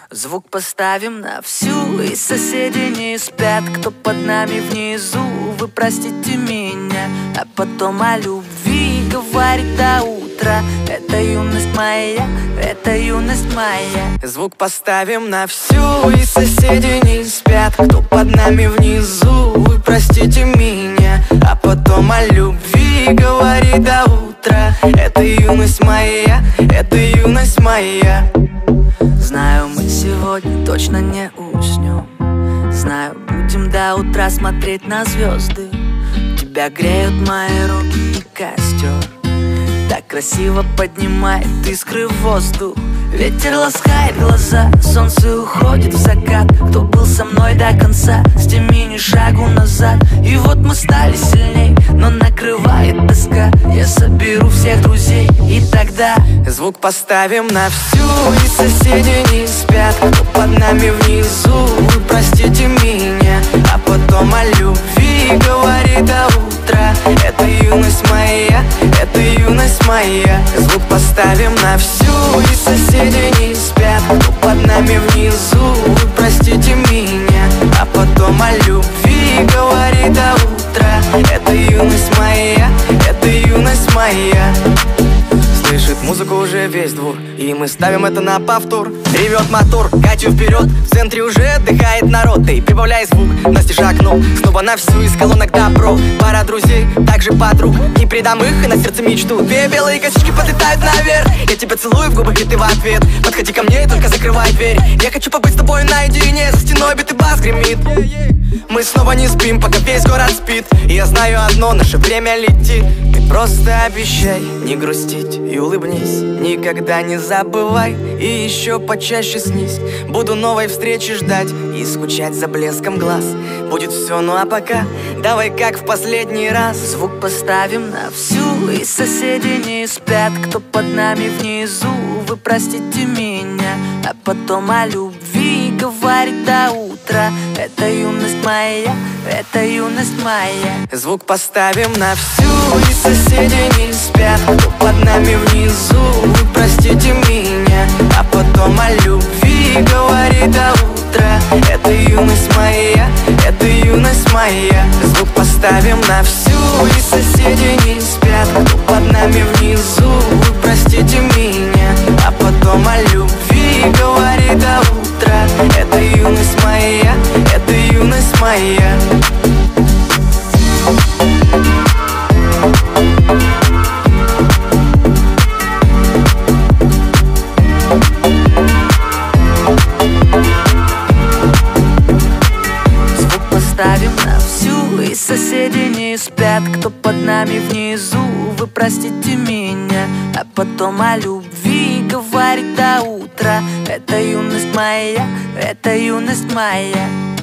Звук поставим на всю, и соседи не спят. Кто под нами внизу, вы простите меня. А потом о любви говорит до утра. Это юность моя, это юность моя. Звук поставим на всю, и соседи не спят. Кто под нами внизу, вы простите меня. А потом о любви говорит до утра. Это юность моя, это юность моя. Знаю, мы сегодня точно не уснем. Знаю, будем до утра смотреть на звезды. Тебя греют мои руки и костер. Так красиво поднимает искры в воздух. Ветер ласкает глаза, солнце уходит в закат. Кто был со мной до конца, с теми ни шагу назад. И вот мы стали сильней, но накрывает тоска. Я соберу всех друзей, и тогда звук поставим на всю, и соседи не спят. Кто под нами внизу, вы простите меня. А потом о любви говорит до утра. Это юность моя, это юность моя. Звук поставим на всю, и соседи не спят. Кто под нами внизу, вы простите меня. А потом о любви говорит до утра. Это юность моя, это юность моя. Слышит музыку уже весь двор, и мы ставим это на повтор. Ревет мотор, катю вперед, в центре уже отдыхает народ. Эй, прибавляй звук, настежь окно, снова на всю, из колонок добро. Пара друзей, также подруг, не предам их, и на сердце мечту. Две белые косички подлетают наверх, я тебя целую в губы, и ты в ответ. Подходи ко мне и только закрывай дверь. Я хочу побыть с тобой наедине, за стеной битый бас гремит. Мы снова не спим, пока весь город спит. И я знаю одно, наше время летит. Ты просто обещай не грустить и улыбнись. Никогда не забывай и еще почаще снись. Буду новой встречи ждать и скучать за блеском глаз. Будет все, ну а пока давай как в последний раз. Звук поставим на всю, и соседи не спят. Кто под нами внизу, вы простите меня. А потом о любви говорит до утра. Это юность моя, это юность моя. Звук поставим на всю, и соседи не спят. Кто под нами внизу, вы простите меня. А потом о любви говорит до утра. Это юность моя, это юность моя. Звук поставим на всю, и соседи не спят. Кто под нами внизу, вы простите меня. А потом о любви говорит до утра. Это юность моя, это юность моя. Звук поставим на всю, и соседи не спят. Кто под нами внизу, вы простите меня. А потом о любви говорит до утра. Это юность моя, это юность моя.